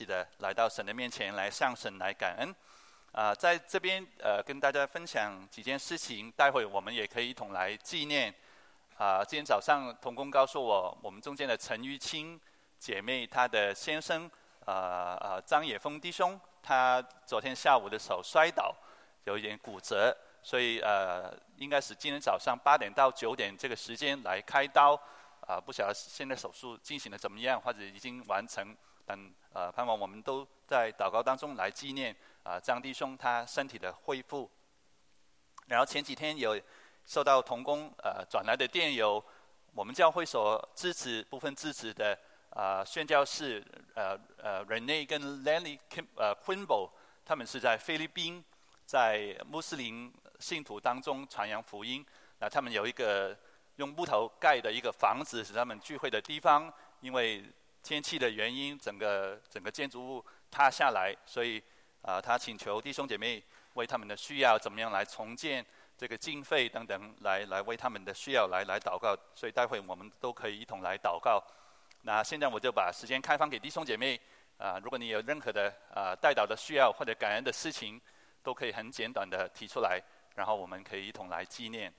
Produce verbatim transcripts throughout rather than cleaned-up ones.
起的来到神的面前，来向神来感恩。啊、呃，在这边呃跟大家分享几件事情，待会我们也可以一同来纪念。啊、呃，今天早上同工告诉我，我们中间的陈玉清姐妹，她的先生呃呃张野峰弟兄，他昨天下午的手摔倒，有一点骨折，所以呃应该是今天早上八点到九点这个时间来开刀。啊、呃，不晓得现在手术进行的怎么样，或者已经完成，但呃盼望我们都在祷告当中来纪念。啊，张弟兄他身体的恢复。然后前几天有受到同工呃转来的电邮，我们教会所支持部分支持的啊、呃、宣教士呃呃 Rene 跟 Lenny Kim 呃 Quimbo， 他们是在菲律宾在穆斯林信徒当中传扬福音。那他们有一个用木头盖的一个房子是他们聚会的地方，因为天气的原因，整个整个建筑物塌下来，所以啊、呃，他请求弟兄姐妹为他们的需要怎么样来重建这个经费等等，来来为他们的需要来来祷告。所以待会我们都可以一同来祷告。那现在我就把时间开放给弟兄姐妹啊、呃，如果你有任何的啊、呃、代祷的需要或者感恩的事情，都可以很简短的提出来，然后我们可以一同来纪念。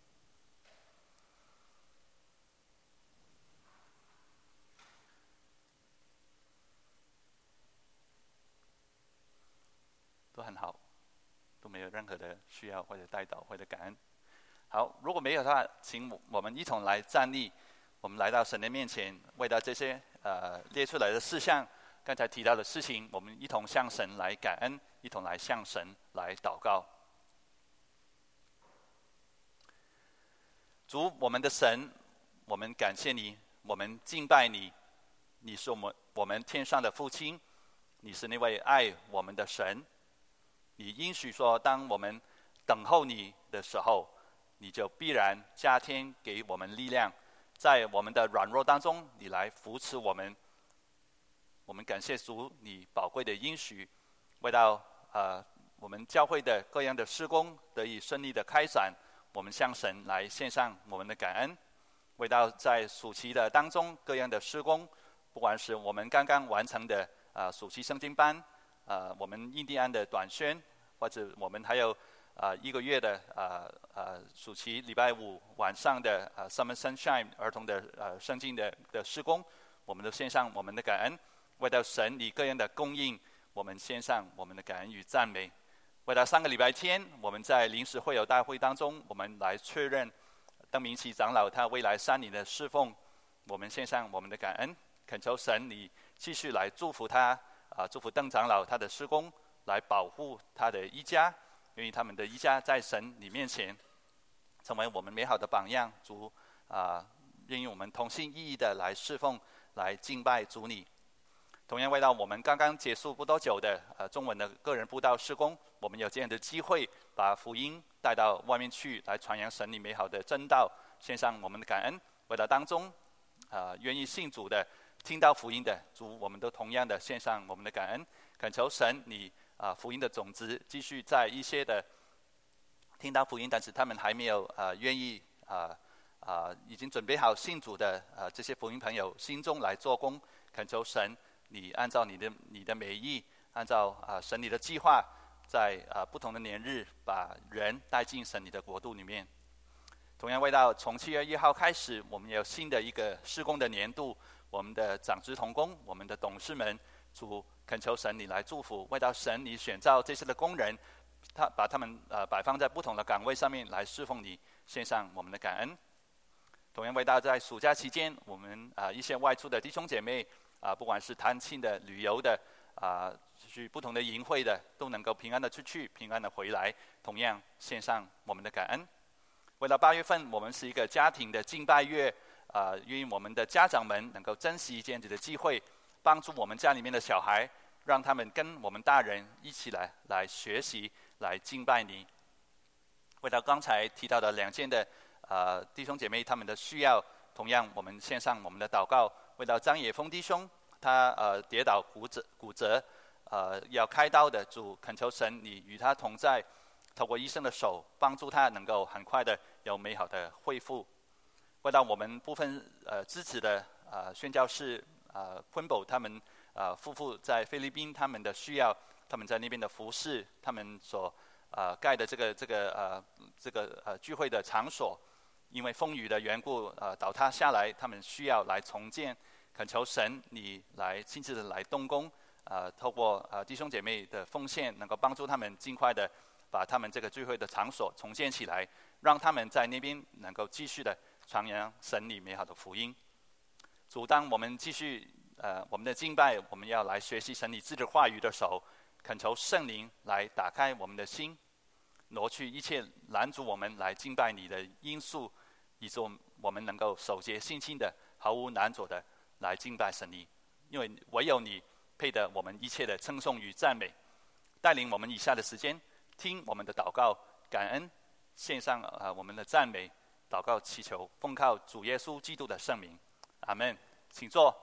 都很好，都没有任何的需要或者代祷或者感恩。好，如果没有的话，请我们一同来站立，我们来到神的面前，为到这些呃列出来的事项，刚才提到的事情，我们一同向神来感恩，一同来向神来祷告。主，我们的神，我们感谢你，我们敬拜你，你是我们我们天上的父亲，你是那位爱我们的神。你应许说，当我们等候你的时候，你就必然加添给我们力量，在我们的软弱当中，你来扶持我们。我们感谢主，你宝贵的应许，为到呃我们教会的各样的事工得以顺利的开展，我们向神来献上我们的感恩。为到在暑期的当中各样的事工，不管是我们刚刚完成的啊、呃、暑期圣经班。呃，我们印第安的短宣，或者我们还有啊、呃、一个月的啊啊暑期礼拜五晚上的啊、呃、Summer Sunshine 儿童的呃圣经的的事工，我们都献上我们的感恩。为到神你个人的供应，我们献上我们的感恩与赞美。为到上个礼拜天，我们在临时会友大会当中，我们来确认邓明奇长老他未来三年的侍奉，我们献上我们的感恩，恳求神你继续来祝福他。啊，祝福邓长老他的事工，来保护他的一家，愿意他们的一家在神你面前成为我们美好的榜样。主啊，愿意我们同心一意的来侍奉，来敬拜主你。同样为到我们刚刚结束不多久的呃中文的个人布道事工，我们有这样的机会，把福音带到外面去，来传扬神你美好的真道，献上我们的感恩。为到当中啊、呃，愿意信主的。听到福音的主，我们都同样的献上我们的感恩，恳求神你啊、呃、福音的种子继续在一些的听到福音，但是他们还没有啊、呃、愿意啊啊、呃、已经准备好信主的啊、呃、这些福音朋友心中来做工，恳求神你按照你的你的美意，按照啊、呃、神你的计划，在啊、呃、不同的年日把人带进神你的国度里面。同样为到从七月一号开始，我们有新的一个事工的年度。我们的长职同工，我们的董事们，主恳求神你来祝福，为到神你选召这些的工人，他把他们呃摆放在不同的岗位上面来侍奉你，献上我们的感恩。同样为到在暑假期间，我们啊、呃、一些外出的弟兄姐妹啊、呃，不管是探亲的、旅游的啊、呃，去不同的营会的，都能够平安的出去，平安的回来，同样献上我们的感恩。为到八月份，我们是一个家庭的敬拜月。啊、呃，愿意我们的家长们能够珍惜这样子的机会，帮助我们家里面的小孩，让他们跟我们大人一起来来学习，来敬拜你。为到刚才提到的两件的呃弟兄姐妹他们的需要，同样我们献上我们的祷告。为到张野峰弟兄，他呃跌倒骨折骨折，呃要开刀的，主恳求神你与他同在，透过医生的手帮助他能够很快的有美好的恢复。为到我们部分呃支持的呃宣教士呃 Quimbo 他们呃夫妇在菲律宾他们的需要，他们在那边的服侍，他们所呃盖的这个这个呃这个呃聚会的场所，因为风雨的缘故呃倒塌下来，他们需要来重建，恳求神你来亲自的来动工，呃透过呃弟兄姐妹的奉献，能够帮助他们尽快的把他们这个聚会的场所重建起来，让他们在那边能够继续的传扬神你美好的福音。主，当我们继续呃我们的敬拜，我们要来学习神你自己的话语的时候，恳求圣灵来打开我们的心，挪去一切拦阻我们来敬拜你的因素，以致我们能够守节信心的毫无难阻的来敬拜神你，因为唯有你配得我们一切的称颂与赞美。带领我们以下的时间听我们的祷告，感恩献上呃我们的赞美祷告祈求，奉靠主耶稣基督的圣名，阿们。请坐。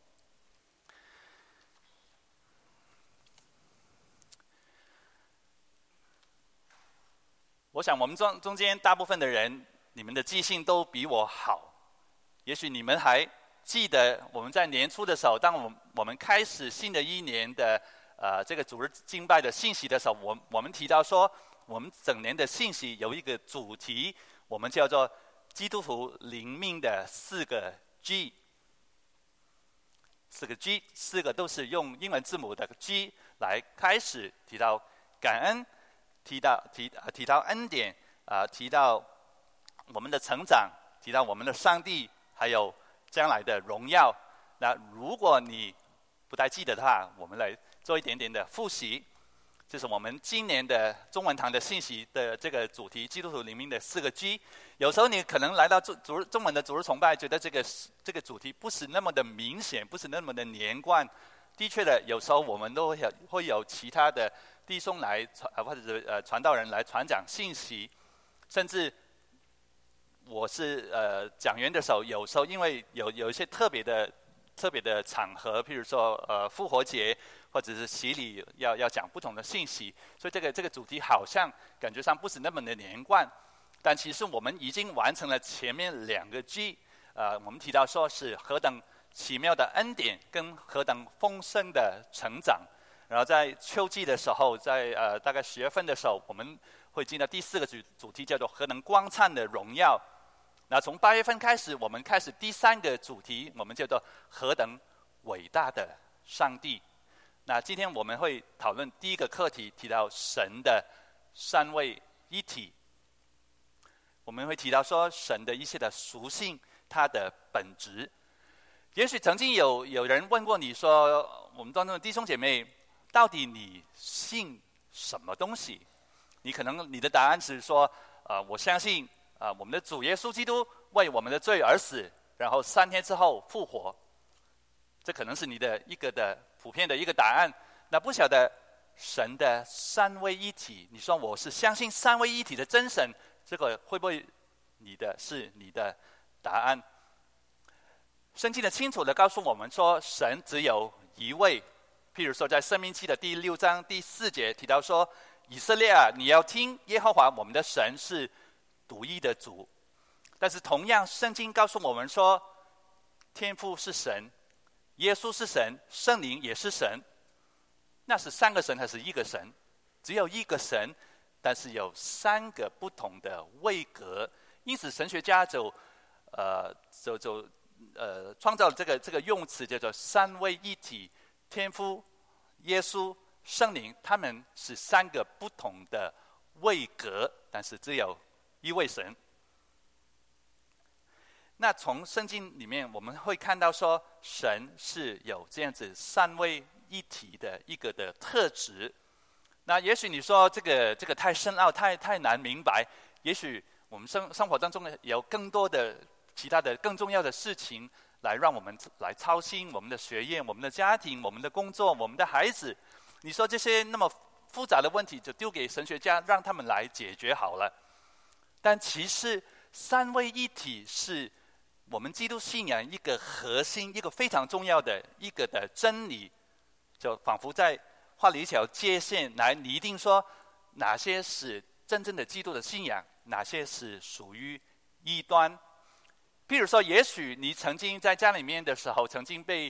我想我们中中间大部分的人，你们的记性都比我好。也许你们还记得我们在年初的时候，当我们我们开始新的一年的呃这个主日敬拜的信息的时候，我我们提到说，我们整年的信息有一个主题，我们叫做基督徒灵命的四个 G。四个 G， 四个都是用英文字母的 G 来开始，提到感恩，提到提提到恩典，啊、呃，提到我们的成长，提到我们的上帝，还有将来的荣耀。那如果你不太记得的话，我们来做一点点的复习。这是我们今年的中文堂的信息的这个主题，基督徒灵命的四个 G。有时候你可能来到主主中文的主日崇拜，觉得这个这个主题不是那么的明显，不是那么的连贯。的确的，有时候我们都会有会有其他的弟兄来传，或者是呃传道人来传讲信息，甚至我是呃讲员的时候，有时候因为有有一些特别的特别的场合，譬如说呃复活节或者是洗礼，要要讲不同的信息，所以这个这个主题好像感觉上不是那么的连贯。但其实我们已经完成了前面两个 G， 呃，我们提到说是何等奇妙的恩典跟何等丰盛的成长。然后在秋季的时候，在呃大概十月份的时候，我们会进到第四个主主题，叫做何等光灿的荣耀。那从八月份开始，我们开始第三个主题，我们叫做何等伟大的上帝。那今天我们会讨论第一个课题，提到神的三位一体。我们会提到说神的一些的属性，它的本质。也许曾经有有人问过你说，我们当中的弟兄姐妹，到底你信什么东西？你可能你的答案是说，呃，我相信啊、呃，我们的主耶稣基督为我们的罪而死，然后三天之后复活。这可能是你的一个的普遍的一个答案。那不晓得神的三位一体，你说我是相信三位一体的真神，这个会不会你的是你的答案？圣经的清楚的告诉我们说，神只有一位。譬如说在申命记的第六章第四节提到说，以色列啊，你要听耶和华我们的神是独一的主。但是同样圣经告诉我们说，天父是神，耶稣是神，圣灵也是神。那是三个神还是一个神？只有一个神，但是有三个不同的位格。因此神学家就呃就就呃创造了这个这个用词，叫做三位一体。天父、耶稣、圣灵，他们是三个不同的位格，但是只有一位神。那从圣经里面我们会看到说，神是有这样子三位一体的一个的特质。那也许你说这个这个太深奥，太太难明白。也许我们生生活当中有更多的其他的更重要的事情，来让我们来操心我们的学业、我们的家庭、我们的工作、我们的孩子。你说这些那么复杂的问题，就丢给神学家，让他们来解决好了。但其实三位一体是我们基督信仰一个核心、一个非常重要的一个的真理，就仿佛在画了一条界限来拟定说，哪些是真正的基督的信仰，哪些是属于异端。譬如说，也许你曾经在家里面的时候，曾经被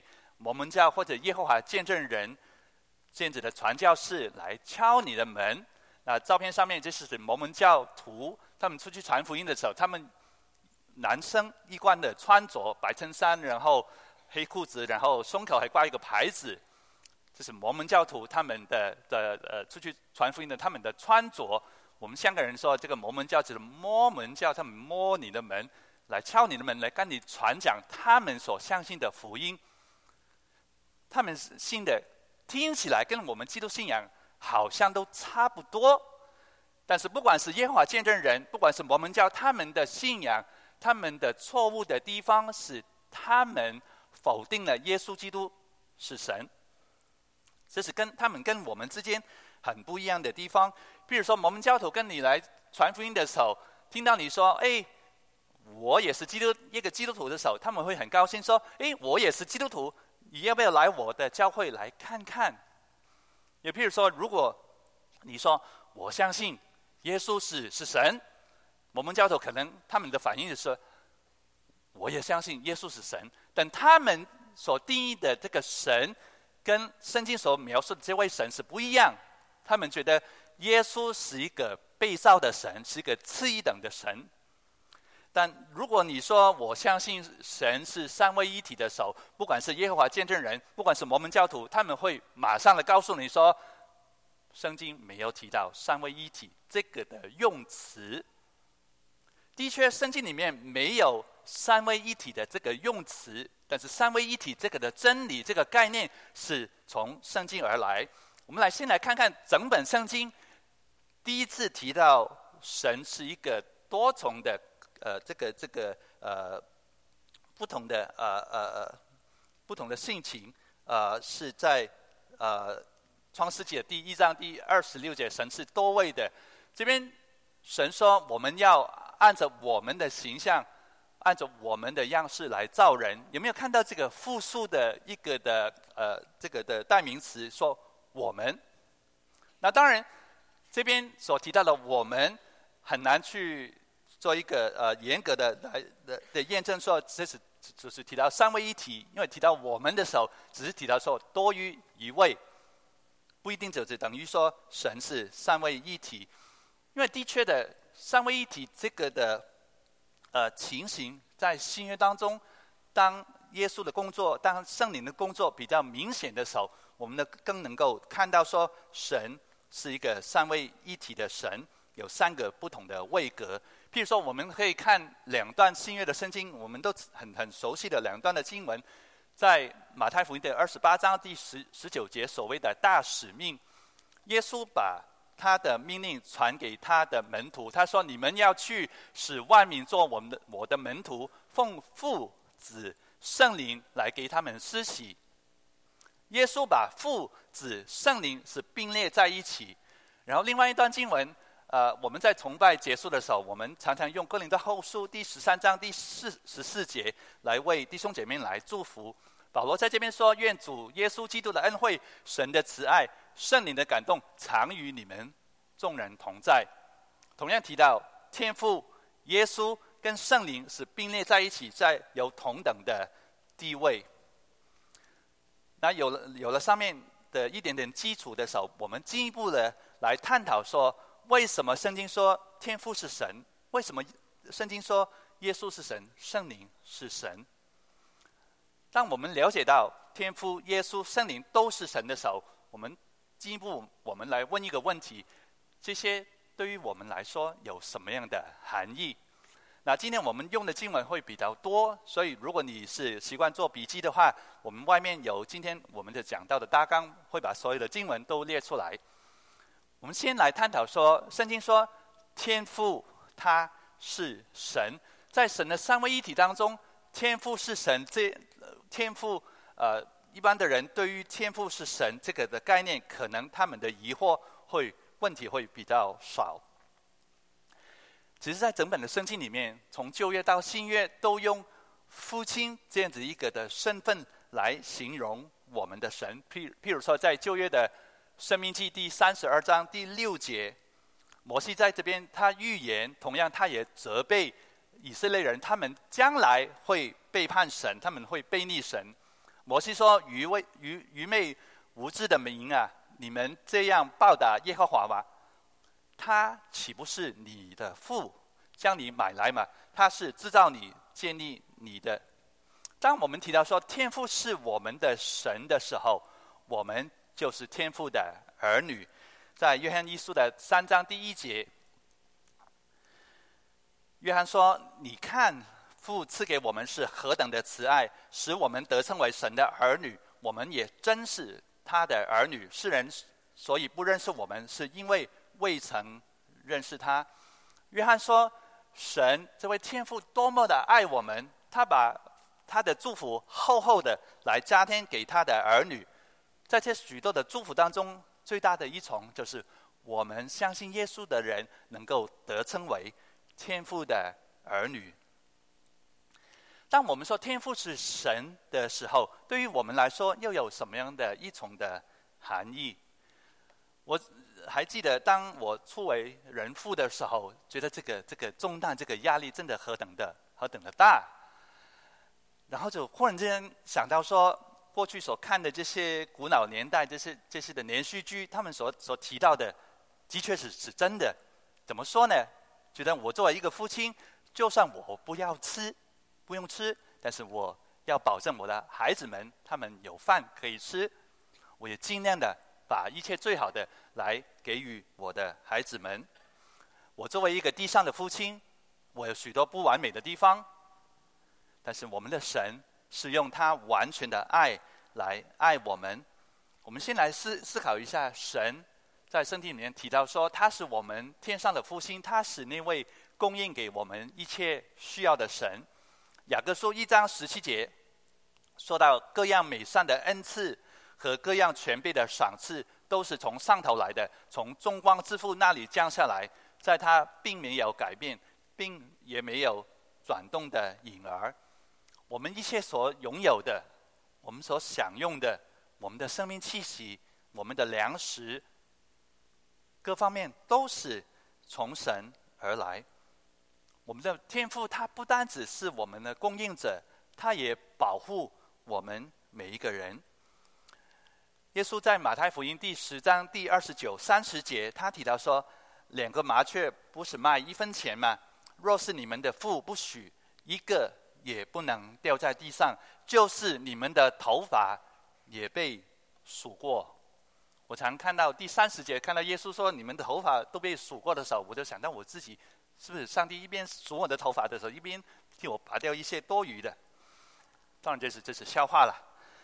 摩门教或者耶和华见证人这样子的传教士来敲你的门。那照片上面这是摩门教徒，他们出去传福音的时候，他们男生一贯的穿着白衬衫，然后黑裤子，然后胸口还挂一个牌子，这是摩门教徒他们的的呃出去传福音的他们的穿着。我们香港人说这个摩门教就是摸门教，他们摸你的门，来敲你的门，来跟你传讲他们所相信的福音。他们信的听起来跟我们基督信仰好像都差不多，但是不管是耶和华见证人，不管是摩门教，他们的信仰，他们的错误的地方是他们否定了耶稣基督是神。这是跟他们跟我们之间很不一样的地方。比如说摩门教徒跟你来传福音的时候，听到你说哎，我也是基督一个基督徒的时候，他们会很高兴说哎，我也是基督徒，你要不要来我的教会来看看。也譬如说，如果你说我相信耶稣是是神，摩门教徒可能他们的反应是我也相信耶稣是神，但他们所定义的这个神跟圣经所描述的这位神是不一样。他们觉得耶稣是一个被造的神，是一个次一等的神。但如果你说我相信神是三位一体的时候，不管是耶和华见证人，不管是摩门教徒，他们会马上的告诉你说，圣经没有提到三位一体这个的用词。的确，圣经里面没有三位一体的这个用词，但是三位一体这个的真理，这个概念是从圣经而来。我们来先来看看整本圣经第一次提到神是一个多重的呃这个这个呃不同的呃呃不同的性情，呃是在呃创世纪的第一章第二十六节，神是多位的。这边神说我们要按着我们的形象，按照我们的样式来造人。有没有看到这个复数的一个的呃这个的代名词说我们？那当然这边所提到的我们很难去做一个呃严格的来的的验证，说这是就是提到三位一体，因为提到我们的时候，只是提到说多于一位，不一定就是等于说神是三位一体。因为的确的三位一体这个的呃情形，在新约当中，当耶稣的工作，当圣灵的工作比较明显的时候，我们呢更能够看到说神是一个三位一体的神，有三个不同的位格。譬如说我们可以看两段新约的圣经，我们都很很熟悉的两段的经文，在马太福音的二十八章第十十九节，所谓的大使命，耶稣把他的命令传给他的门徒，他说你们要去使万民做我们的我的门徒，奉父子圣灵来给他们施洗。耶稣把父子圣灵是并列在一起。然后另外一段经文，呃，我们在崇拜结束的时候，我们常常用哥林多后书第十三章第四十四节来为弟兄姐妹来祝福。保罗在这边说，愿主耶稣基督的恩惠、神的慈爱、圣灵的感动常与你们众人同在。同样提到天父、耶稣跟圣灵是并列在一起，在有同等的地位。那有了有了上面的一点点基础的时候，我们进一步的来探讨说，为什么圣经说天父是神？为什么圣经说耶稣是神，圣灵是神？当我们了解到天父、耶稣、圣灵都是神的时候，我们进一步我们来问一个问题：这些对于我们来说有什么样的含义？那今天我们用的经文会比较多，所以如果你是习惯做笔记的话，我们外面有今天我们的讲到的大纲，会把所有的经文都列出来。我们先来探讨说，圣经说天父他是神，在神的三位一体当中，天父是神，这天父呃一般的人对于天父是神这个的概念，可能他们的疑惑会问题会比较少。只是在整本的圣经里面，从旧约到新约，都用父亲这样子一个的身份来形容我们的神。譬譬如说，在旧约的申命记第三十二章第六节，摩西在这边他预言，同样他也责备以色列人，他们将来会背叛神，他们会背逆神。 摩西说：“愚昧愚愚昧无知的民啊，你们这样报答耶和华吗？他岂不是你的父将你买来吗？他是制造你、建立你的。”当我们提到说天父是我们的神的时候，我们就是天父的儿女。在约翰一书的三章第一节，约翰说：“你看父赐给我们是何等的慈爱，使我们得称为神的儿女。我们也真是他的儿女。世人所以不认识我们，是因为未曾认识他。”约翰说，神这位天父多么的爱我们，他把他的祝福厚厚的来加添给他的儿女。在这许多的祝福当中，最大的一重就是我们相信耶稣的人能够得称为天父的儿女。当我们说天父是神的时候，对于我们来说又有什么样的一重的含义？我还记得当我初为人父的时候，觉得这个这个重担、这个压力真的何等的何等的大。然后就忽然之间想到说，过去所看的这些古老年代这些这些的连续剧，他们所所提到的，的确是是真的。怎么说呢？觉得我作为一个父亲，就算我不要吃，不用吃，但是我要保证我的孩子们他们有饭可以吃，我也尽量的把一切最好的来给予我的孩子们。我作为一个地上的父亲，我有许多不完美的地方，但是我们的神是用他完全的爱来爱我们。我们先来思思考一下，神在圣经里面提到说，他是我们天上的父亲，他是那位供应给我们一切需要的神。雅各书一章十七节说到，各样美善的恩赐和各样全备的赏赐都是从上头来的，从众光之父那里降下来，在他并没有改变，并也没有转动的影儿。我们一切所拥有的，我们所享用的，我们的生命气息，我们的粮食，各方面都是从神而来。我们的天父他不单只是我们的供应者，他也保护我们每一个人。耶稣在马太福音第十章第二十九、三十节，他提到说：“两个麻雀不是卖一分钱吗？若是你们的父不许，一个也不能掉在地上，就是你们的头发也被数过。”我常看到第三十节，看到耶稣说你们的头发都被数过的时候，我就想到我自己，是不是上帝一边数我的头发的时候，一边替我拔掉一些多余的？当然这是这是笑话了。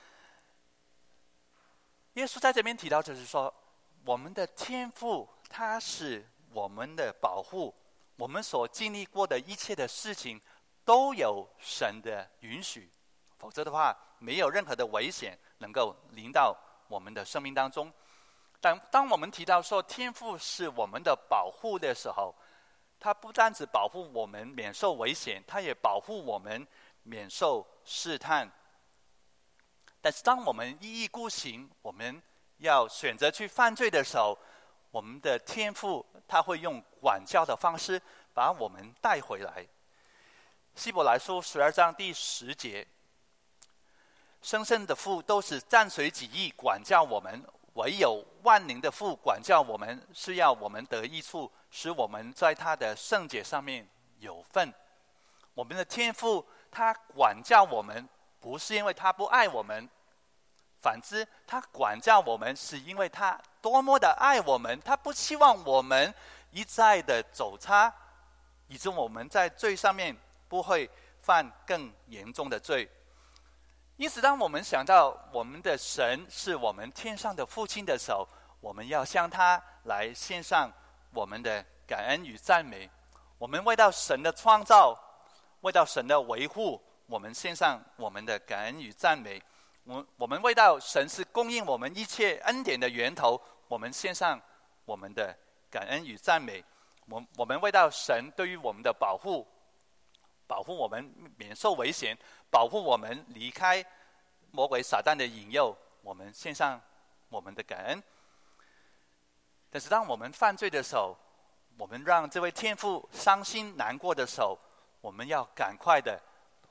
耶稣在这边提到，就是说我们的天父他是我们的保护，我们所经历过的一切的事情都有神的允许，否则的话没有任何的危险能够临到我们的生命当中。但当我们提到说天父是我们的保护的时候，他不单只保护我们免受危险，他也保护我们免受试探。但是当我们一意孤行，我们要选择去犯罪的时候，我们的天父他会用管教的方式把我们带回来。希伯来书十二章第十节，生生的父都是暂随己意管教我们，唯有万灵的父管教我们，是要我们得益处，使我们在他的圣洁上面有份。我们的天父他管教我们，不是因为他不爱我们，反之他管教我们是因为他多么的爱我们，他不希望我们一再的走差，以致我们在罪上面不会犯更严重的罪。因此当我们想到我们的神是我们天上的父亲的时候，我们要向他来献上我们的感恩与赞美。我们为到神的创造，为到神的维护，我们献上我们的感恩与赞美。我我们为到神是供应我们一切恩典的源头，我们献上我们的感恩与赞美。我我们为到神对于我们的保护，保护我们免受危险，保护我们离开魔鬼撒旦的引诱，我们献上我们的感恩。但是当我们犯罪的时候，我们让这位天父伤心难过的时候，我们要赶快的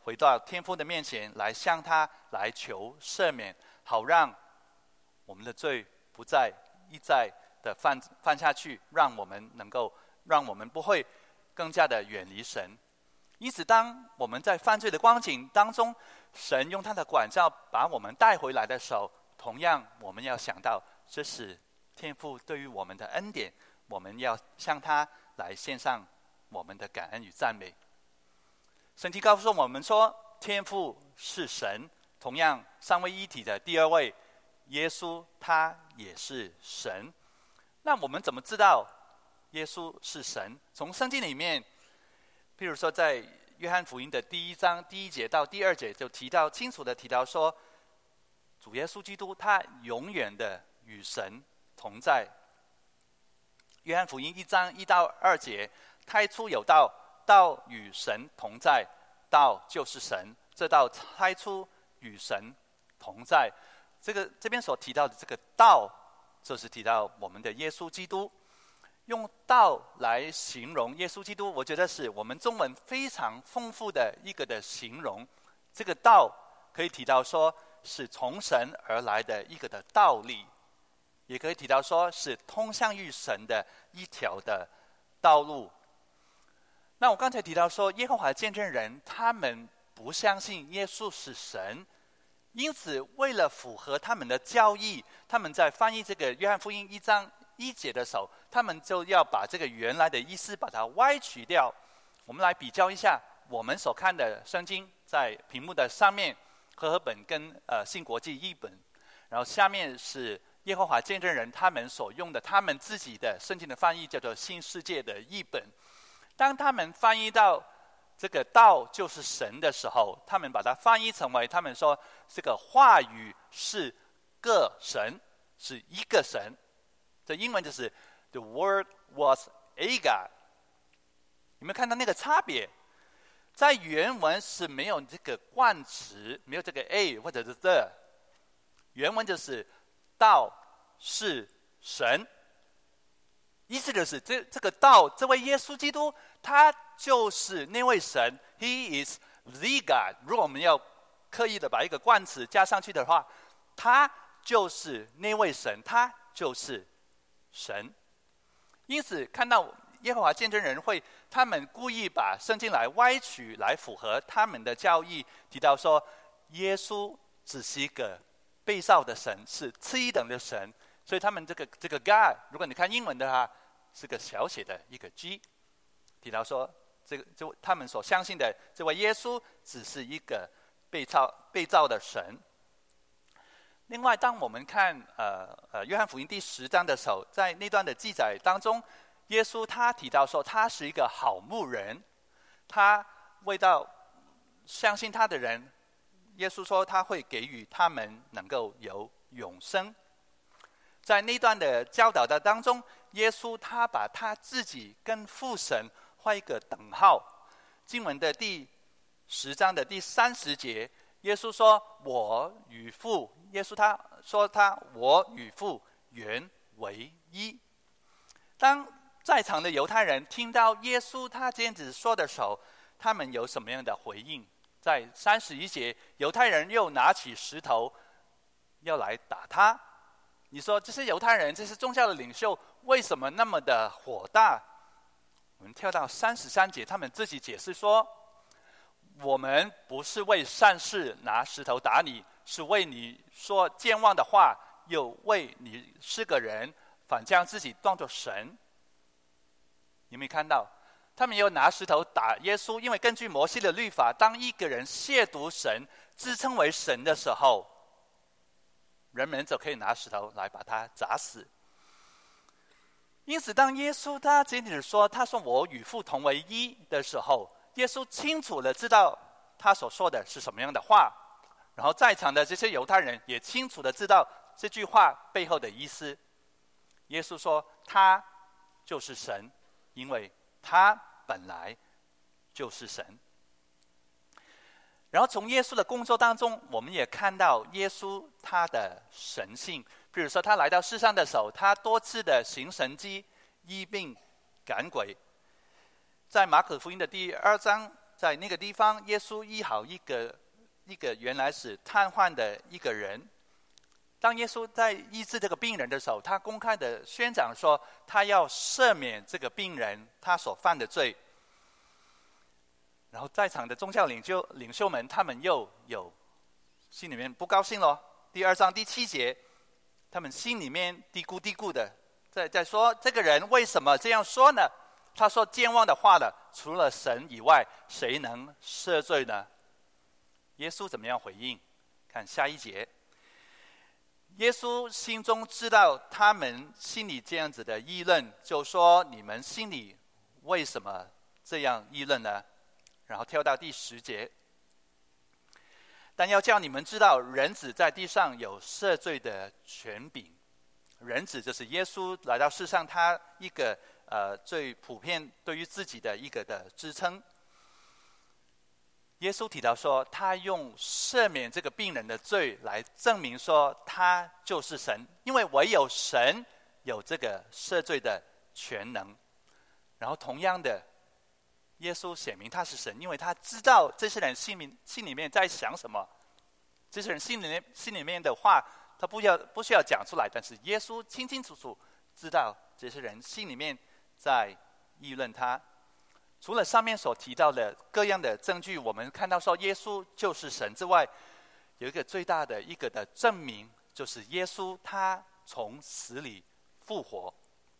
回到天父的面前，来向他来求赦免，好让我们的罪不再一再的犯犯下去，让我们能够让我们不会更加的远离神。因此当我们在犯罪的光景当中，神用他的管教把我们带回来的时候，同样我们要想到这是天父对于我们的恩典，我们要向他来献上我们的感恩与赞美。圣经告诉我们说，天父是神，同样三位一体的第二位耶稣他也是神。那我们怎么知道耶稣是神？从圣经里面，譬如说在约翰福音的第一章第一节到第二节就提到清楚的提到说，主耶稣基督他永远的与神同在。约翰福音一章一到二节，太初有道，道与神同在，道就是神，这道太初与神同在。这个这边所提到的这个道，就是提到我们的耶稣基督。用道来形容耶稣基督，我觉得是我们中文非常丰富的一个的形容。这个道可以提到说是从神而来的一个的道理，也可以提到说是通向于神的一条的道路。那我刚才提到说，耶和华见证人他们不相信耶稣是神，因此为了符合他们的教义，他们在翻译这个约翰福音一章一节的时候，他们就要把这个原来的意思把它歪曲掉。我们来比较一下我们所看的圣经，在屏幕的上面和合本跟呃新国际译本，然后下面是耶和华见证人他们所用的他们自己的圣经的翻译，叫做新世界的译本。当他们翻译到这个道就是神的时候，他们把它翻译成为他们说这个话语是个神，是一个神。这英文就是 The word was a God。 有没有看到那个差别？在原文是没有这个冠词，没有这个 a 或者是 the， 原文就是道是神，意思就是这这个道，这位耶稣基督他就是那位神， He is the God。 如果我们要刻意的把一个冠词加上去的话，他就是那位神，他就是神。因此看到耶和华见证人会他们故意把圣经来歪曲，来符合他们的教义，提到说耶稣只是一个被造的神，是次一等的神，所以他们这个这个 God， 如果你看英文的话是个小写的一个 G， 提到说这个就他们所相信的这位耶稣只是一个被造被造的神。另外当我们看呃呃约翰福音第十章的时候，在那段的记载当中，耶稣他提到说他是一个好牧人，他为到相信他的人，耶稣说他会给予他们能够有永生。在那段的教导的当中，耶稣他把他自己跟父神画一个等号。经文的第十章的第三十节，耶稣说我与父，耶稣他说他我与父原为一。当在场的犹太人听到耶稣他这样子说的时候，他们有什么样的回应？在三十一节，犹太人又拿起石头要来打他。你说这些犹太人，这些宗教的领袖为什么那么的火大？我们跳到三十三节，他们自己解释说，我们不是为善事拿石头打你，是为你说健忘的话，又为你是个人，反将自己当作神。有没有看到？他们又拿石头打耶稣，因为根据摩西的律法，当一个人亵渎神，自称为神的时候，人们就可以拿石头来把他砸死。因此当耶稣他仅仅说他说我与父同为一的时候，耶稣清楚的知道他所说的是什么样的话，然后在场的这些犹太人也清楚的知道这句话背后的意思。耶稣说他就是神，因为他本来就是神。然后从耶稣的工作当中，我们也看到耶稣他的神性。比如说他来到世上的时候，他多次的行神迹、医病、赶鬼。在马可福音的第二章在那个地方，耶稣医好一个一个原来是瘫痪的一个人。当耶稣在医治这个病人的时候，他公开的宣讲说，他要赦免这个病人他所犯的罪。然后在场的宗教领袖领袖们，他们又有心里面不高兴咯。第二章第七节，他们心里面嘀咕嘀咕的，在在说这个人为什么这样说呢？他说健忘的话了，除了神以外，谁能赦罪呢？耶稣怎么样回应？看下一节。耶稣心中知道他们心里这样子的议论，就说你们心里为什么这样议论呢？然后跳到第十节。但要叫你们知道，人子在地上有赦罪的权柄。人子就是耶稣来到世上，他一个呃最普遍对于自己的一个的支撑。耶稣提到说，他用赦免这个病人的罪来证明说他就是神，因为唯有神有这个赦罪的全能。然后同样的，耶稣显明他是神，因为他知道这些人心里心里面在想什么，这些人心里面心里面的话，他不要不需要讲出来，但是耶稣清清楚楚知道这些人心里面在议论他。除了上面所提到的各样的证据，我们看到说耶稣就是神之外，有一个最大的一个的证明，就是耶稣他从死里复活。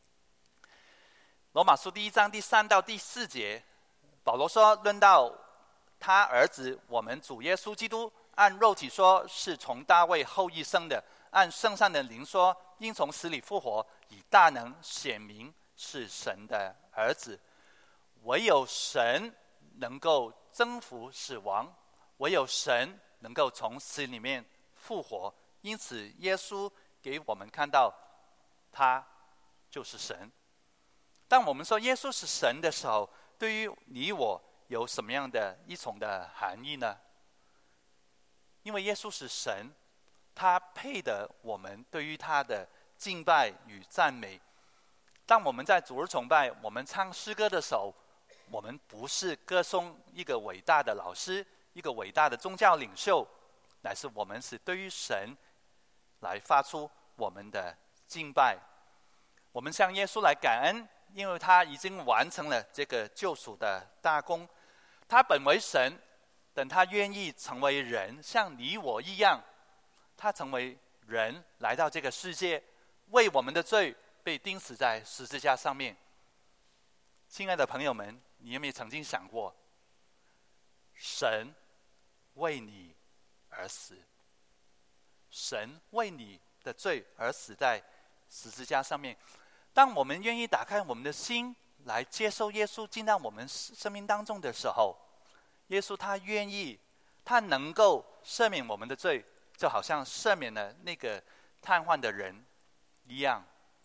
罗马书第一章第三到第四节，保罗说，论到他儿子我们主耶稣基督，按肉体说是从大卫后裔生的，按圣善的灵说因从死里复活，以大能显明是神的儿子。唯有神能够征服死亡，唯有神能够从死里面复活。因此耶稣给我们看到他就是神。当我们说耶稣是神的时候，对于你我有什么样的一重的含义呢？因为耶稣是神，他配得我们对于他的敬拜与赞美。当我们在主日崇拜，我们唱诗歌的时候，我们不是歌颂一个伟大的老师，一个伟大的宗教领袖，乃是我们是对于神来发出我们的敬拜。我们向耶稣来感恩，因为他已经完成了这个救赎的大功。他本为神，等他愿意成为人，像你我一样，他成为人来到这个世界，为我们的罪被钉死在十字架上面。亲爱的朋友们，你有没有曾经想过，神为你而死，神为你的罪而死在十字架上面。当我们愿意打开我们的心来接受耶稣进到我们生命当中的时候，耶稣他愿意，他能够赦免我们的罪，就好像赦免了那个瘫痪的人一样。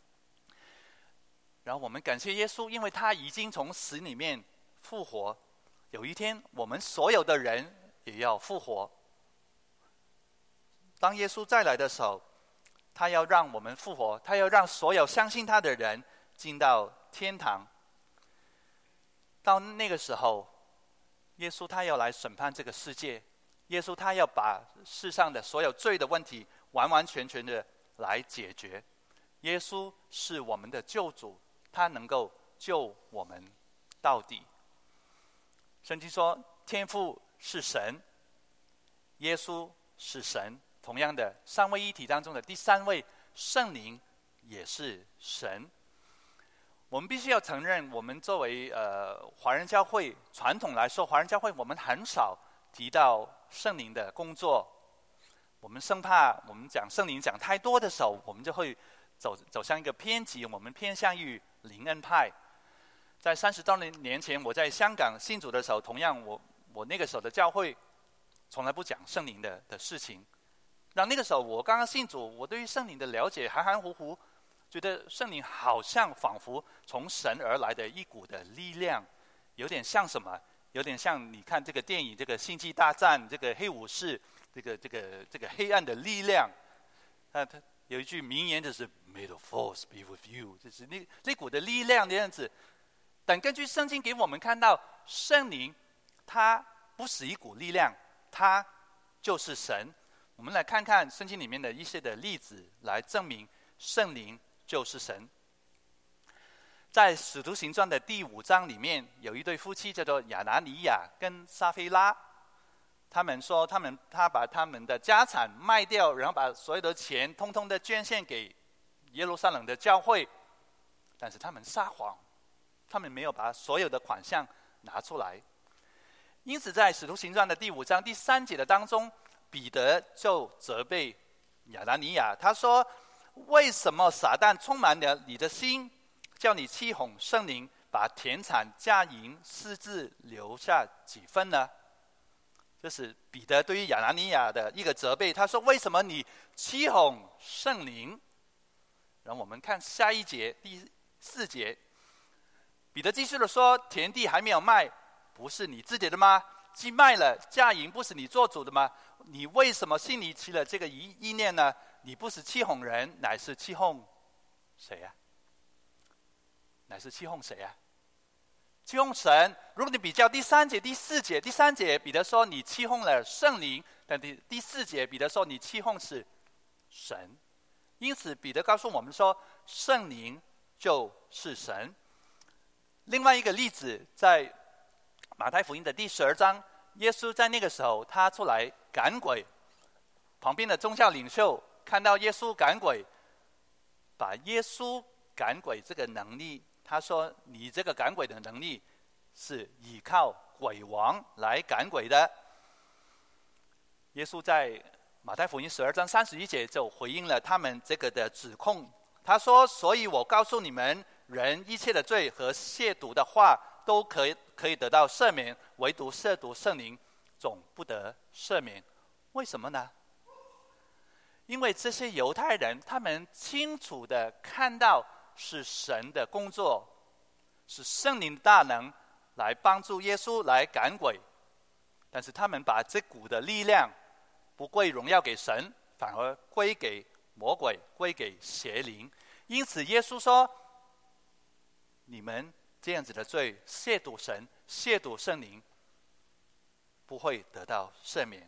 然后我们感谢耶稣，因为他已经从死里面复活。有一天我们所有的人也要复活。当耶稣再来的时候，他要让我们复活，他要让所有相信他的人进到天堂。到那个时候，耶稣他要来审判这个世界，耶稣他要把世上的所有罪的问题完完全全的来解决。耶稣是我们的救主，他能够救我们到底。圣经说天父是神，耶稣是神，同样的三位一体当中的第三位圣灵也是神。我们必须要承认，我们作为呃华人教会，传统来说华人教会我们很少提到圣灵的工作。我们生怕我们讲圣灵讲太多的时候，我们就会走走向一个偏激，我们偏向于灵恩派。在三十多年前，我在香港信主的时候，同样我我那个时候的教会从来不讲圣灵的的事情。那那个时候我刚刚信主，我对于圣灵的了解含含糊糊，觉得圣灵好像仿佛从神而来的一股的力量，有点像什么？有点像你看这个电影，这个星际大战，这个黑武士，这个这个这个黑暗的力量。啊，他有一句名言就是 "May the force be with you"， 就是那那股的力量的样子。但根据圣经给我们看到，圣灵他不是一股力量，他就是神。我们来看看圣经里面的一些的例子，来证明圣灵就是神。在使徒行传的第五章里面，有一对夫妻叫做亚拿尼亚跟撒非拉，他们说他们他把他们的家产卖掉，然后把所有的钱通通的捐献给耶路撒冷的教会，但是他们撒谎，他们没有把所有的款项拿出来。因此在使徒行传的第五章第三节的当中，彼得就责备亚拿尼亚，他说，为什么撒旦充满了你的心，叫你欺哄圣灵，把田产价银私自留下几分呢？这是彼得对于亚拿尼亚的一个责备，他说，为什么你欺哄圣灵？然后我们看下一节第四节，彼得继续的说，田地还没有卖，不是你自己的吗？既卖了，价银不是你做主的吗？你为什么心里起了这个意意念呢？你不是欺哄人，乃是欺哄谁呀、啊？乃是欺哄谁呀、啊？欺哄神。如果你比较第三节、第四节，第三节彼得说你欺哄了圣灵，但第第四节彼得说你欺哄是神。因此彼得告诉我们说，圣灵就是神。另外一个例子，在马太福音的第十二章，耶稣在那个时候他出来赶鬼，旁边的宗教领袖看到耶稣赶鬼，把耶稣赶鬼这个能力，他说你这个赶鬼的能力是依靠鬼王来赶鬼的。耶稣在马太福音十二章三十一节就回应了他们这个的指控，他说，所以我告诉你们，人一切的罪和亵渎的话都可以可以得到赦免，唯独亵渎圣灵总不得赦免。为什么呢？因为这些犹太人他们清楚的看到是神的工作，是圣灵的大能来帮助耶稣来赶鬼，但是他们把这股的力量不归荣耀给神，反而归给魔鬼，归给邪灵。因此耶稣说，你们这样子的罪，亵渎神，亵渎圣灵，不会得到赦免。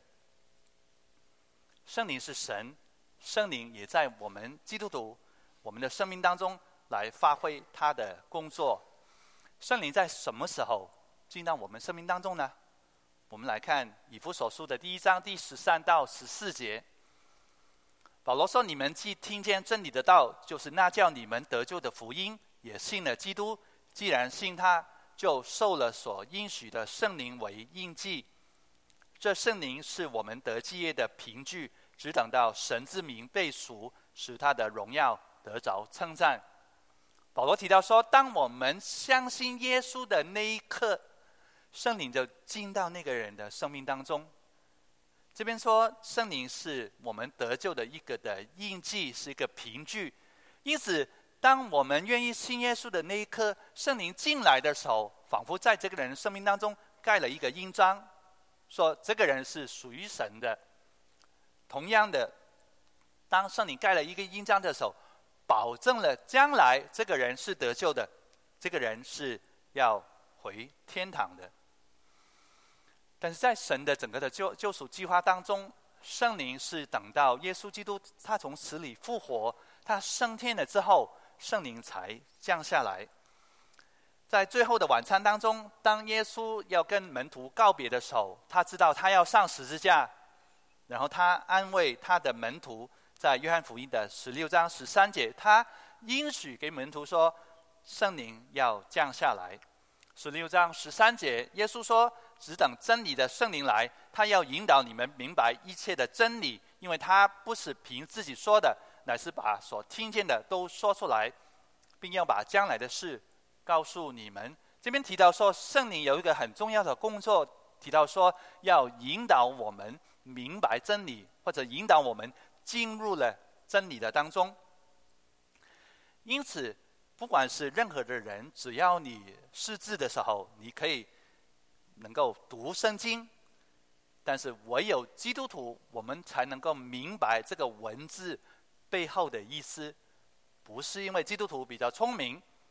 圣灵是神，圣灵也在我们基督徒我们的生命当中来发挥他的工作。圣灵在什么时候进到我们生命当中呢？我们来看以弗所书的第一章第十三到十四节。保罗说，你们既听见真理的道，就是那叫你们得救的福音，也信了基督，既然信他，就受了所应许的圣灵为印记。这圣灵是我们得基业的凭据，只等到神之名被赎，使他的荣耀得着称赞。保罗提到说，当我们相信耶稣的那一刻，圣灵就进到那个人的生命当中。这边说圣灵是我们得救的一个的印记，是一个凭据。因此当我们愿意信耶稣的那一刻，圣灵进来的时候，仿佛在这个人的生命当中盖了一个印章，说这个人是属于神的。同样的，当圣灵盖了一个印章的时候，保证了将来这个人是得救的，这个人是要回天堂的。但是在神的整个的救救赎计划当中，圣灵是等到耶稣基督他从死里复活，他升天了之后，圣灵才降下来。在最后的晚餐当中，当耶稣要跟门徒告别的时候，他知道他要上十字架，然后他安慰他的门徒，在约翰福音的十六章十三节，他应许给门徒说，圣灵要降下来。十六章十三节，耶稣说，只等真理的圣灵来，他要引导你们明白一切的真理，因为他不是凭自己说的，乃是把所听见的都说出来，并要把将来的事告诉你们。这边提到说，圣灵有一个很重要的工作，提到说要引导我们明白真理，或者引导我们进入了真理的当中。因此不管是任何的人，只要你识字的时候，你可以能够读圣经，但是唯有基督徒，我们才能够明白这个文字背后的意思。不是因为基督徒比较聪明，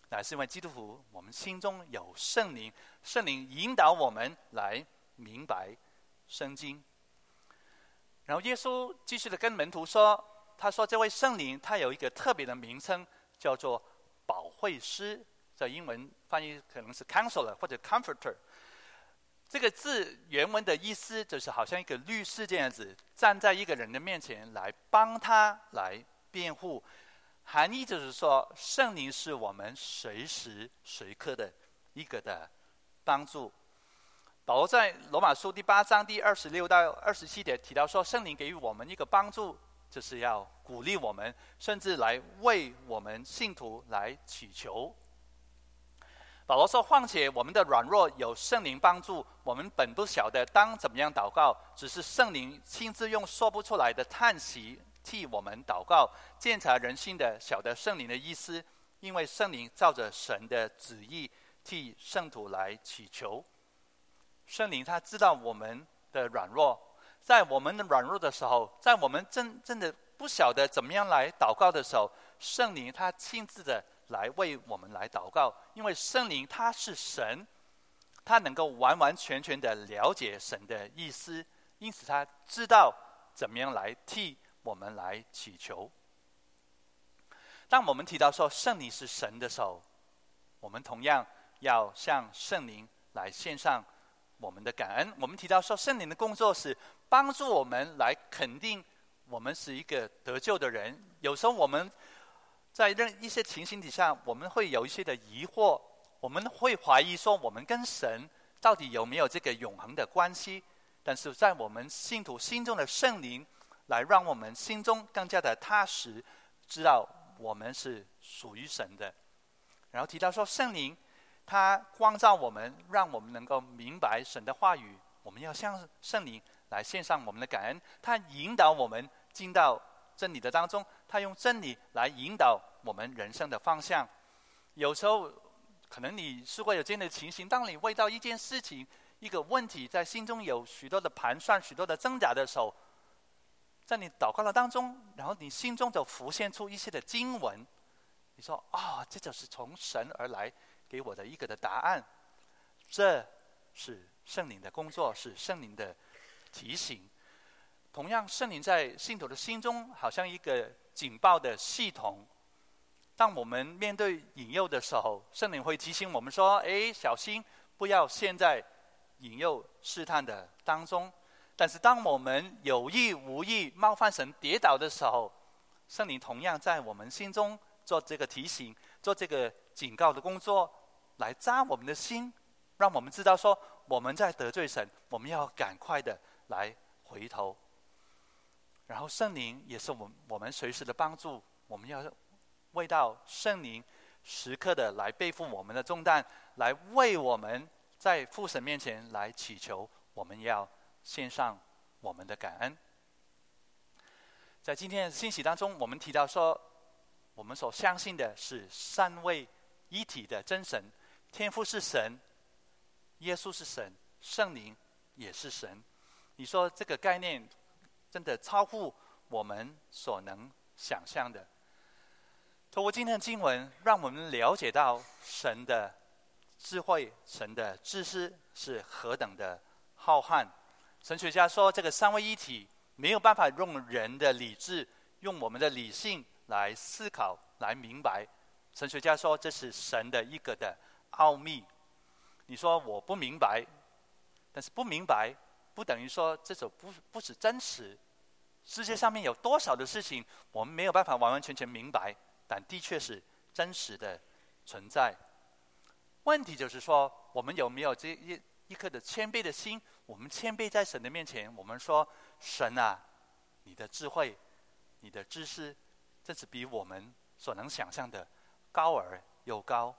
乃是因为基督徒我们心中有圣灵，圣灵引导我们来明白圣经。然后耶稣继续的跟门徒说，他说这位圣灵他有一个特别的名称，叫做保惠师，在英文翻译可能是 counselor 或者 comforter。这个字原文的意思就是好像一个律师这样子，站在一个人的面前来帮他来辩护。含义就是说，圣灵是我们随时随刻的一个的帮助。保罗在罗马书第八章第二十六到二十七节提到说，圣灵给予我们一个帮助，就是要鼓励我们，甚至来为我们信徒来祈求。保罗说，况且我们的软弱有圣灵帮助，我们本不晓得当怎么样祷告，只是圣灵亲自用说不出来的叹息替我们祷告，鉴察人心的晓得圣灵的意思，因为圣灵照着神的旨意替圣徒来祈求。圣灵他知道我们的软弱，在我们的软弱的时候，在我们真真的不晓得怎么样来祷告的时候，圣灵他亲自的来为我们来祷告，因为圣灵他是神，他能够完完全全的了解神的意思，因此他知道怎么样来替我们来祈求。当我们提到说圣灵是神的时候，我们同样要向圣灵来献上我们的感恩。我们提到说圣灵的工作是帮助我们来肯定我们是一个得救的人。有时候我们在一些情形底下，我们会有一些的疑惑，我们会怀疑说我们跟神到底有没有这个永恒的关系。但是在我们信徒心中的圣灵来让我们心中更加的踏实，知道我们是属于神的。然后提到说圣灵他光照我们，让我们能够明白神的话语，我们要向圣灵来献上我们的感恩。他引导我们进到真理的当中，他用真理来引导我们人生的方向。有时候可能你是会有这样的情形，当你为到一件事情一个问题在心中有许多的盘算，许多的挣扎的时候，在你祷告的当中，然后你心中就浮现出一些的经文，你说啊、哦，这就是从神而来给我的一个的答案。这是圣灵的工作，是圣灵的提醒。同样，圣灵在信徒的心中好像一个警报的系统。当我们面对引诱的时候，圣灵会提醒我们说，哎，小心不要陷在引诱试探的当中。但是当我们有意无意冒犯神跌倒的时候，圣灵同样在我们心中做这个提醒，做这个警告的工作，来扎我们的心，让我们知道说我们在得罪神，我们要赶快的来回头。然后圣灵也是我们我们随时的帮助，我们要为到圣灵时刻的来背负我们的重担，来为我们在父神面前来祈求，我们要献上我们的感恩。在今天的信息当中，我们提到说，我们所相信的是三位一体的真神，天父是神，耶稣是神，圣灵也是神。你说这个概念真的超乎我们所能想象的。透过今天的经文，让我们了解到神的智慧，神的知识是何等的浩瀚。神学家说，这个三位一体没有办法用人的理智，用我们的理性来思考来明白。神学家说，这是神的一个的奥秘。你说我不明白，但是不明白不等于说这种不不是真实。世界上面有多少的事情我们没有办法完完全全明白，但的确是真实的存在。问题就是说，我们有没有这一一颗的谦卑的心？我们谦卑在神的面前，我们说，神啊，你的智慧，你的知识，真是比我们所能想象的高而又高。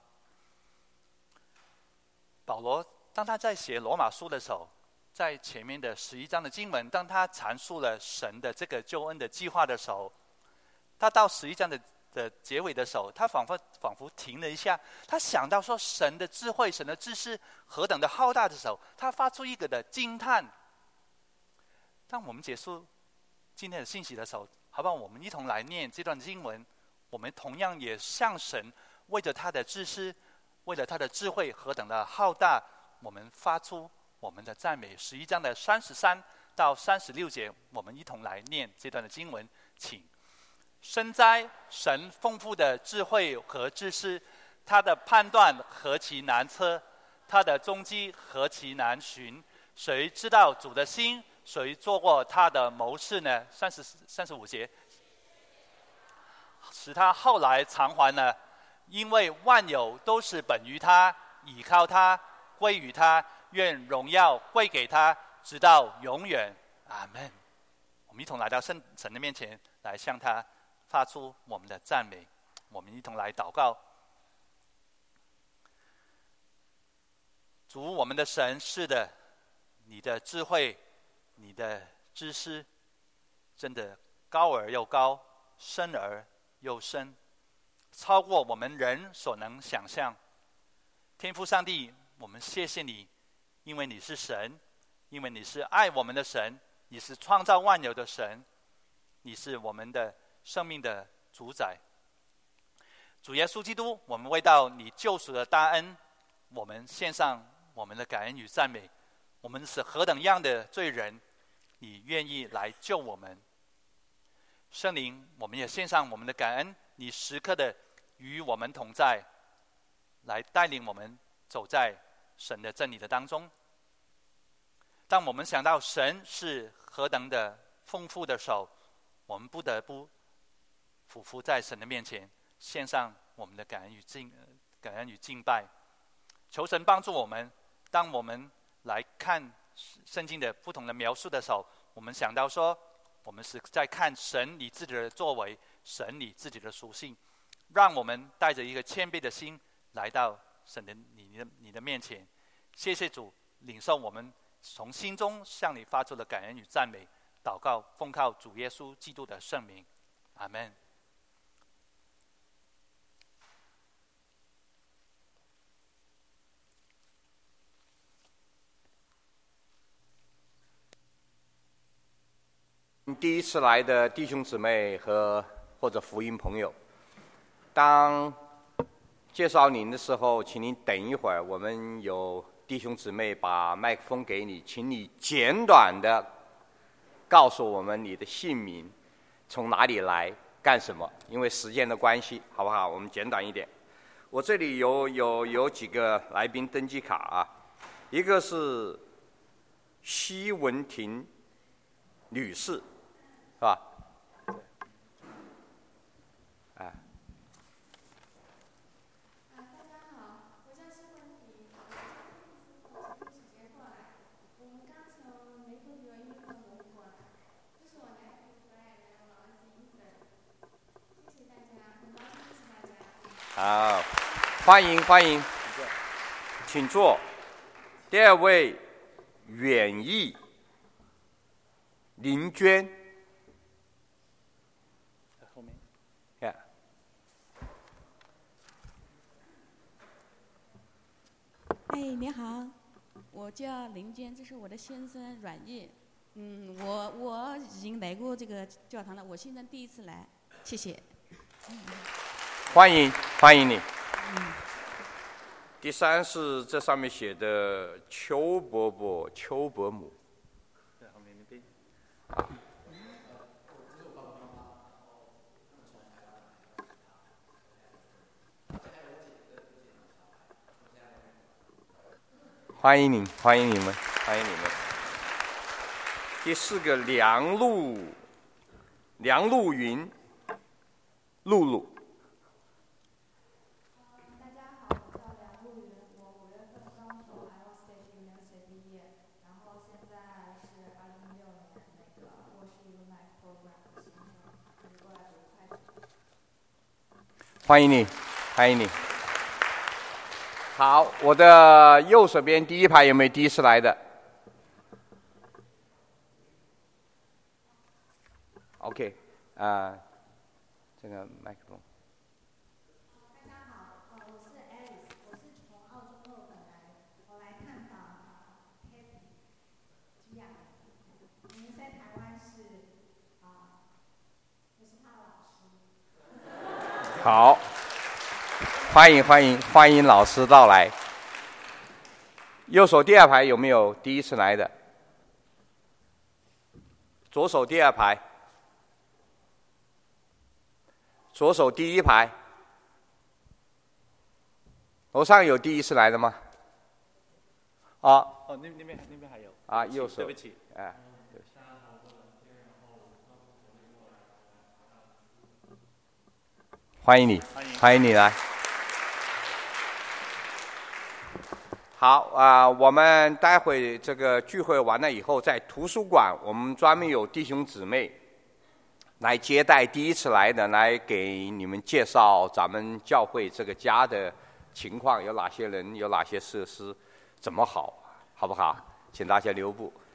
保罗当他在写罗马书的时候，在前面的十一章的经文，当他阐述了神的这个救恩的计划的时候，他到十一章的的结尾的时候，他仿佛仿佛停了一下，他想到说神的智慧，神的知识何等的浩大的时候，他发出一个的惊叹。当我们结束今天的信息的时候，好不好？我们一同来念这段经文，我们同样也向神为着他的知识，为了他的智慧何等的浩大，我们发出我们的赞美。十一章的三十三到三十六节，我们一同来念这段的经文，请。深哉，神丰富的智慧和知识，他的判断何其难测，他的踪迹何其难寻。谁知道主的心？谁做过他的谋士呢？三十三十五节，使他后来偿还了，因为万有都是本于他，倚靠他，归于他，愿荣耀归给他，直到永远。阿们。我们一同来到圣神的面前，来向他发出我们的赞美。我们一同来祷告。主，我们的神，是的，你的智慧，你的知识，真的高而又高，深而又深，超过我们人所能想象。天父上帝，我们谢谢你，因为你是神，因为你是爱我们的神，你是创造万有的神，你是我们的生命的主宰。主耶稣基督，我们为到你救赎的大恩，我们献上我们的感恩与赞美。我们是何等样的罪人，你愿意来救我们。圣灵，我们也献上我们的感恩，你时刻的与我们同在，来带领我们走在神的真理的当中。当我们想到神是何等的丰富的手，我们不得不俯伏在神的面前，献上我们的感恩与敬感恩与敬拜。求神帮助我们，当我们来看圣经的不同的描述的时候，我们想到说，我们是在看神你自己的作为，神你自己的属性，让我们带着一个谦卑的心来到神的你的你的面前。谢谢主，领受我们从心中向你发出的感恩与赞美。祷告奉靠主耶稣基督的圣名，阿们。 第一次来的弟兄姊妹和或者福音朋友，当介绍您的时候，请您等一会儿，我们有弟兄姊妹把麦克风给你，请你简短的告诉我们你的姓名，从哪里来，干什么，因为时间的关系，好不好？我们简短一点。我这里有有有几个来宾登记卡啊，一个是奚文婷女士，是吧？啊。好，欢迎欢迎，请坐。第二位，远义林娟。 后面。 Yeah. 哎，你好，我叫林娟，这是我的先生阮义。嗯，我我已经来过这个教堂了，我现在第一次来，谢谢。嗯欢迎欢迎你。 嗯、 第三是这上面写的邱伯伯、邱伯母。 在后面那边。 啊。欢迎你，欢迎你们，欢迎你们。第四个梁路，梁路云，露露。 大家好，我叫梁路云，我五月份刚从 Iowa State University 毕业，然后现在是二零一六年那个沃士 Unite Program 的新生，就是过来读会计。 欢迎你，欢迎你。好，我的右手边第一排有没有第一次来的 ？OK， 啊、呃，这个麦克风。 大家好，呃，我是 Alice， 我是从澳洲墨尔本来，我来探访呃 Happy 基亚。您在台湾是啊，我是他的老师。 好。 欢迎欢迎欢迎老师到来。右手第二排有没有第一次来的？左手第二排，左手第一排。楼上有第一次来的吗？啊， 哦，那那边那边还有。 啊，右手。 对不起。 哎，对不起。欢迎你，欢迎你来。好啊、呃，我们待会这个聚会完了以后，在图书馆，我们专门有弟兄姊妹来接待第一次来的，来给你们介绍咱们教会这个家的情况，有哪些人，有哪些设施，怎么好，好不好？请大家留步。